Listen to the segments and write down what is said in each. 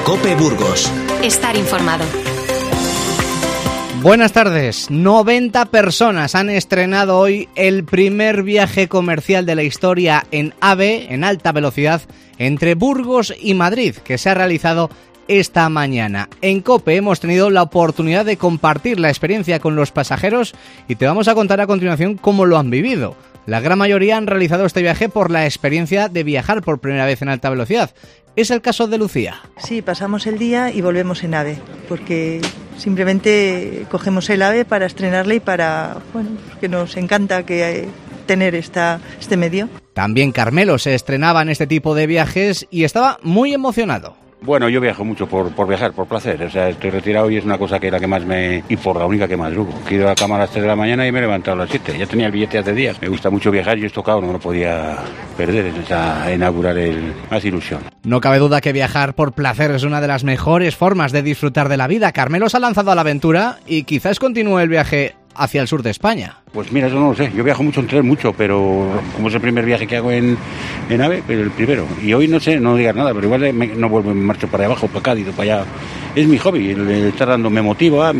COPE Burgos. Estar informado. Buenas tardes. 90 personas han estrenado hoy el primer viaje comercial de la historia en AVE, en alta velocidad, entre Burgos y Madrid, que se ha realizado esta mañana. En COPE hemos tenido la oportunidad de compartir la experiencia con los pasajeros y te vamos a contar a continuación cómo lo han vivido. La gran mayoría han realizado este viaje por la experiencia de viajar por primera vez en alta velocidad. Es el caso de Lucía. Sí, pasamos el día y volvemos en AVE, porque simplemente cogemos el AVE para estrenarle y para, que nos encanta tener este medio. También Carmelo se estrenaba en este tipo de viajes y estaba muy emocionado. Bueno, yo viajo mucho por viajar, por placer. O sea, estoy retirado y es una cosa que la que más y por la única que más luego. He ido a la cama a las 3 de la mañana y me he levantado a las 7. Ya tenía el billete hace días. Me gusta mucho viajar y esto, claro, no lo podía perder. Inaugurar más ilusión. No cabe duda que viajar por placer es una de las mejores formas de disfrutar de la vida. Carmelo se ha lanzado a la aventura y quizás continúe el viaje hacia el sur de España. Pues mira, eso no lo sé. Yo viajo mucho en tren, pero como es el primer viaje que hago en AVE, pero el primero. Y hoy no sé, no digas nada, pero igual no vuelvo, me marcho para abajo, para Cádiz o para allá. Es mi hobby, el estar dando me motiva,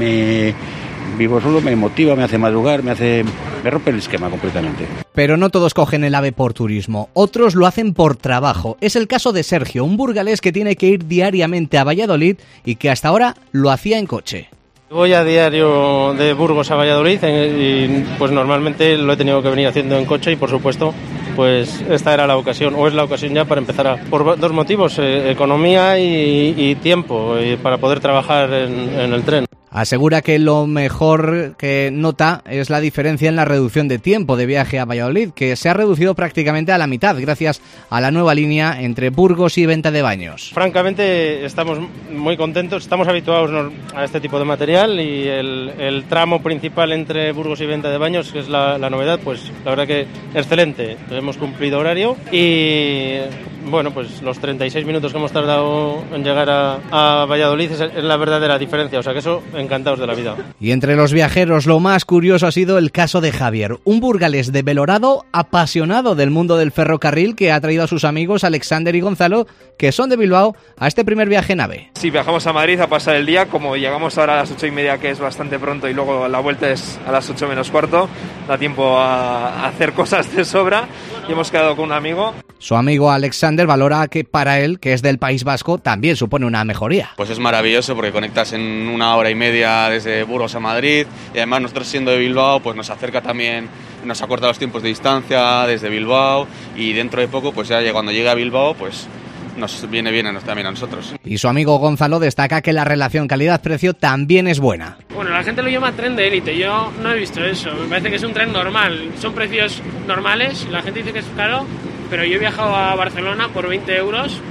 vivo solo, me motiva, me hace madrugar, me rompe el esquema completamente. Pero no todos cogen el AVE por turismo, otros lo hacen por trabajo. Es el caso de Sergio, un burgalés que tiene que ir diariamente a Valladolid y que hasta ahora lo hacía en coche. Voy a diario de Burgos a Valladolid y pues normalmente lo he tenido que venir haciendo en coche y por supuesto pues esta era la ocasión, o es la ocasión ya para empezar por dos motivos, economía y tiempo para poder trabajar en el tren. Asegura que lo mejor que nota es la diferencia en la reducción de tiempo de viaje a Valladolid, que se ha reducido prácticamente a la mitad gracias a la nueva línea entre Burgos y Venta de Baños. Francamente estamos muy contentos, estamos habituados a este tipo de material y el tramo principal entre Burgos y Venta de Baños, que es la novedad, pues la verdad que excelente. Hemos cumplido horario y bueno, pues los 36 minutos que hemos tardado en llegar a Valladolid es la verdadera diferencia, o sea que eso, encantados de la vida. Y entre los viajeros lo más curioso ha sido el caso de Javier, un burgalés de Belorado apasionado del mundo del ferrocarril que ha traído a sus amigos Alexander y Gonzalo, que son de Bilbao, a este primer viaje en AVE. Sí, viajamos a Madrid a pasar el día, como llegamos ahora a las 8:30, que es bastante pronto, y luego la vuelta es a las 8 menos cuarto, da tiempo a hacer cosas de sobra y hemos quedado con un amigo. Su amigo Alexander valora que para él, que es del País Vasco, también supone una mejoría. Pues es maravilloso porque conectas en 1 hora y media desde Burgos a Madrid y además nosotros siendo de Bilbao pues nos acerca también, nos acorta los tiempos de distancia desde Bilbao y dentro de poco pues ya cuando llegue a Bilbao pues nos viene bien también a nosotros. Y su amigo Gonzalo destaca que la relación calidad-precio también es buena. Bueno, la gente lo llama tren de élite, yo no he visto eso, me parece que es un tren normal, son precios normales, la gente dice que es caro, pero yo he viajado a Barcelona por 20 euros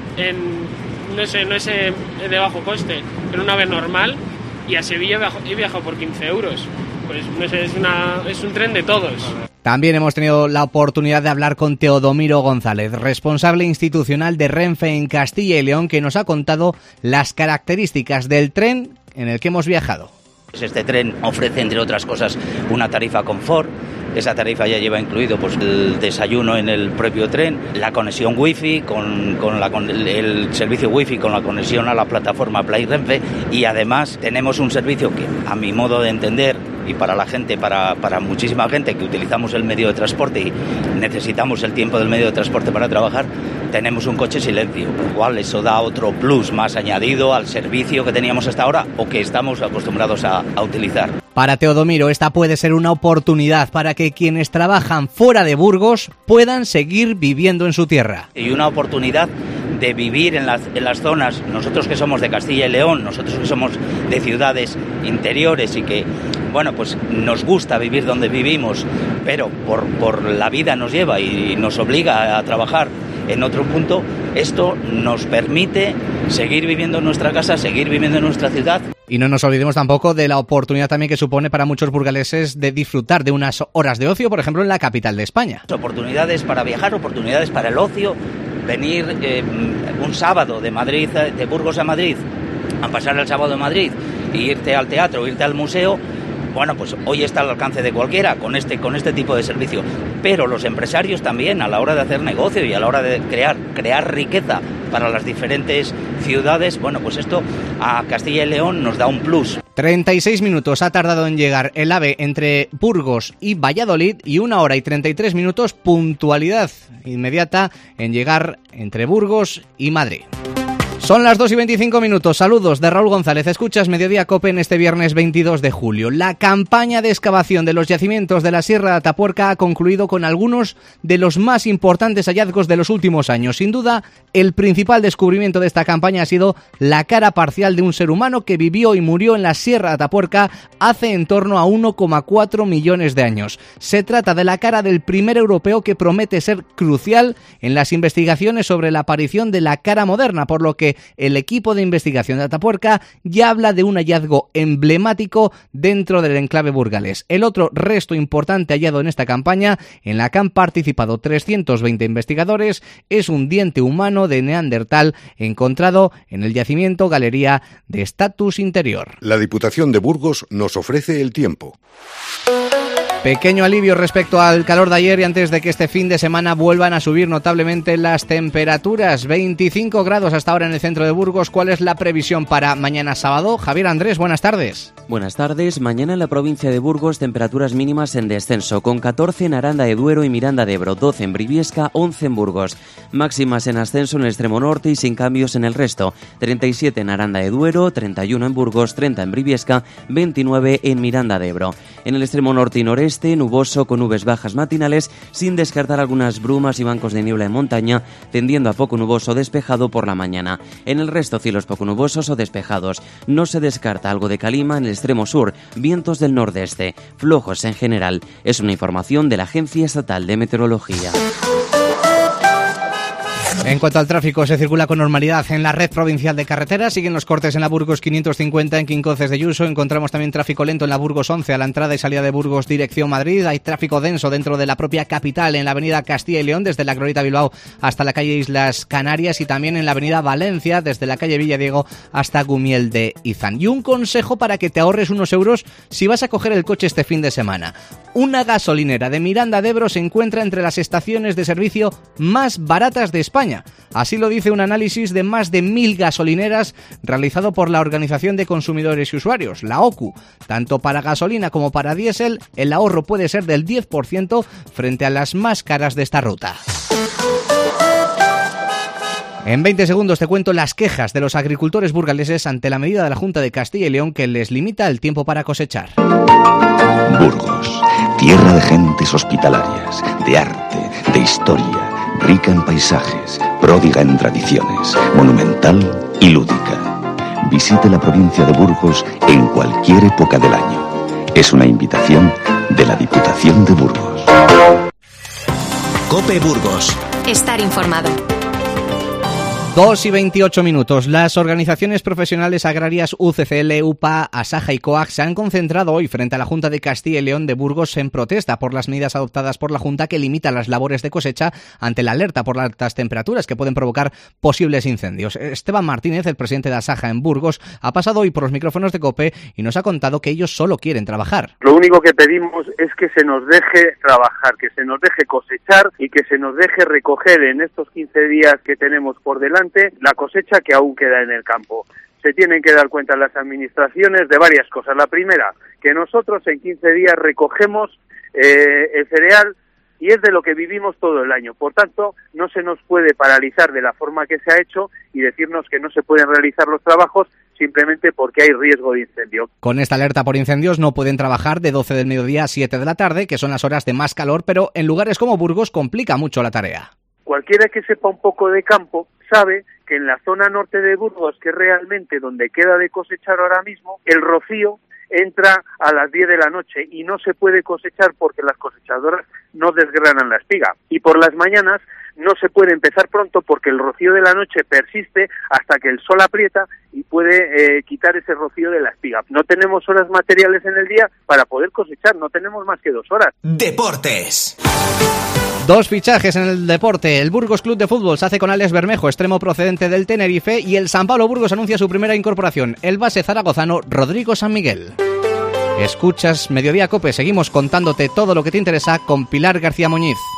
no es de bajo coste, en una vez normal, y a Sevilla he viajado por 15 euros. Pues no sé, es un tren de todos. También hemos tenido la oportunidad de hablar con Teodomiro González, responsable institucional de Renfe en Castilla y León, que nos ha contado las características del tren en el que hemos viajado. Este tren ofrece, entre otras cosas, una tarifa confort. Esa tarifa ya lleva incluido pues el desayuno en el propio tren, la conexión wifi el servicio wifi con la conexión a la plataforma Play Renfe, y además tenemos un servicio que, a mi modo de entender, y para la gente, para muchísima gente que utilizamos el medio de transporte y necesitamos el tiempo del medio de transporte para trabajar, tenemos un coche silencio, lo cual eso da otro plus más añadido al servicio que teníamos hasta ahora o que estamos acostumbrados a utilizar. Para Teodomiro, esta puede ser una oportunidad para que quienes trabajan fuera de Burgos puedan seguir viviendo en su tierra. Y una oportunidad de vivir en las zonas, nosotros que somos de Castilla y León, nosotros que somos de ciudades interiores y que, bueno, pues nos gusta vivir donde vivimos, pero por la vida nos lleva y nos obliga a trabajar en otro punto, esto nos permite seguir viviendo en nuestra casa, seguir viviendo en nuestra ciudad. Y no nos olvidemos tampoco de la oportunidad también que supone para muchos burgaleses de disfrutar de unas horas de ocio, por ejemplo, en la capital de España. Oportunidades para viajar, oportunidades para el ocio, venir un sábado de Burgos a Madrid, a pasar el sábado en Madrid, e irte al teatro, irte al museo. Bueno, pues hoy está al alcance de cualquiera con este tipo de servicio. Pero los empresarios también, a la hora de hacer negocio y a la hora de crear riqueza para las diferentes ciudades. Bueno, pues esto a Castilla y León nos da un plus. 36 minutos ha tardado en llegar el AVE entre Burgos y Valladolid y 1 hora y 33 minutos puntualidad inmediata en llegar entre Burgos y Madrid. Son las 2 y 25 minutos. Saludos de Raúl González. Escuchas Mediodía COPE en este viernes 22 de julio. La campaña de excavación de los yacimientos de la Sierra de Atapuerca ha concluido con algunos de los más importantes hallazgos de los últimos años. Sin duda, el principal descubrimiento de esta campaña ha sido la cara parcial de un ser humano que vivió y murió en la Sierra de Atapuerca hace en torno a 1,4 millones de años. Se trata de la cara del primer europeo que promete ser crucial en las investigaciones sobre la aparición de la cara moderna, por lo que el equipo de investigación de Atapuerca ya habla de un hallazgo emblemático dentro del enclave burgalés. El otro resto importante hallado en esta campaña, en la que han participado 320 investigadores, es un diente humano de Neandertal encontrado en el yacimiento Galería de Status Interior. La Diputación de Burgos nos ofrece el tiempo. Pequeño alivio respecto al calor de ayer y antes de que este fin de semana vuelvan a subir notablemente las temperaturas. 25 grados hasta ahora en el centro de Burgos. ¿Cuál es la previsión para mañana sábado? Javier Andrés, buenas tardes. Buenas tardes. Mañana en la provincia de Burgos temperaturas mínimas en descenso, con 14 en Aranda de Duero y Miranda de Ebro, 12 en Briviesca, 11 en Burgos. Máximas en ascenso en el extremo norte y sin cambios en el resto. 37 en Aranda de Duero, 31 en Burgos, 30 en Briviesca, 29 en Miranda de Ebro. En el extremo norte y noreste, nuboso con nubes bajas matinales, sin descartar algunas brumas y bancos de niebla en montaña, tendiendo a poco nuboso despejado por la mañana. En el resto, cielos poco nubosos o despejados. No se descarta algo de calima en el extremo sur, vientos del nordeste, flojos en general. Es una información de la Agencia Estatal de Meteorología. En cuanto al tráfico, se circula con normalidad en la red provincial de carreteras. Siguen los cortes en la Burgos 550 en Quincoces de Yuso. Encontramos también tráfico lento en la Burgos 11 a la entrada y salida de Burgos dirección Madrid. Hay tráfico denso dentro de la propia capital en la avenida Castilla y León desde la Glorieta Bilbao hasta la calle Islas Canarias y también en la avenida Valencia desde la calle Villadiego hasta Gumiel de Izán. Y un consejo para que te ahorres unos euros si vas a coger el coche este fin de semana. Una gasolinera de Miranda de Ebro se encuentra entre las estaciones de servicio más baratas de España. Así lo dice un análisis de más de 1.000 gasolineras realizado por la Organización de Consumidores y Usuarios, la OCU. Tanto para gasolina como para diésel, el ahorro puede ser del 10% frente a las más caras de esta ruta. En 20 segundos te cuento las quejas de los agricultores burgaleses ante la medida de la Junta de Castilla y León que les limita el tiempo para cosechar. Burgos, tierra de gentes hospitalarias, de arte, de historia, rica en paisajes, pródiga en tradiciones, monumental y lúdica. Visite la provincia de Burgos en cualquier época del año. Es una invitación de la Diputación de Burgos. COPE Burgos. Estar informado. 2 y 28 minutos. Las organizaciones profesionales agrarias UCCL, UPA, Asaja y COAG se han concentrado hoy frente a la Junta de Castilla y León de Burgos en protesta por las medidas adoptadas por la Junta que limitan las labores de cosecha ante la alerta por las altas temperaturas que pueden provocar posibles incendios. Esteban Martínez, el presidente de Asaja en Burgos, ha pasado hoy por los micrófonos de COPE y nos ha contado que ellos solo quieren trabajar. Lo único que pedimos es que se nos deje trabajar, que se nos deje cosechar y que se nos deje recoger en estos 15 días que tenemos por delante la cosecha que aún queda en el campo. Se tienen que dar cuenta las administraciones de varias cosas. La primera, que nosotros en 15 días recogemos el cereal y es de lo que vivimos todo el año. Por tanto, no se nos puede paralizar de la forma que se ha hecho y decirnos que no se pueden realizar los trabajos simplemente porque hay riesgo de incendio. Con esta alerta por incendios no pueden trabajar de 12 del mediodía a 7 de la tarde, que son las horas de más calor, pero en lugares como Burgos complica mucho la tarea. Cualquiera que sepa un poco de campo sabe que en la zona norte de Burgos, que es realmente donde queda de cosechar ahora mismo, el rocío entra a las 10 de la noche y no se puede cosechar porque las cosechadoras no desgranan la espiga. Y por las mañanas no se puede empezar pronto porque el rocío de la noche persiste hasta que el sol aprieta y puede quitar ese rocío de la espiga. No tenemos horas materiales en el día para poder cosechar, no tenemos más que 2 horas. Deportes. 2 fichajes en el deporte. El Burgos Club de Fútbol se hace con Alex Bermejo, extremo procedente del Tenerife, y el San Pablo Burgos anuncia su primera incorporación, el base zaragozano Rodrigo San Miguel. Escuchas Mediodía COPE, seguimos contándote todo lo que te interesa con Pilar García Muñiz.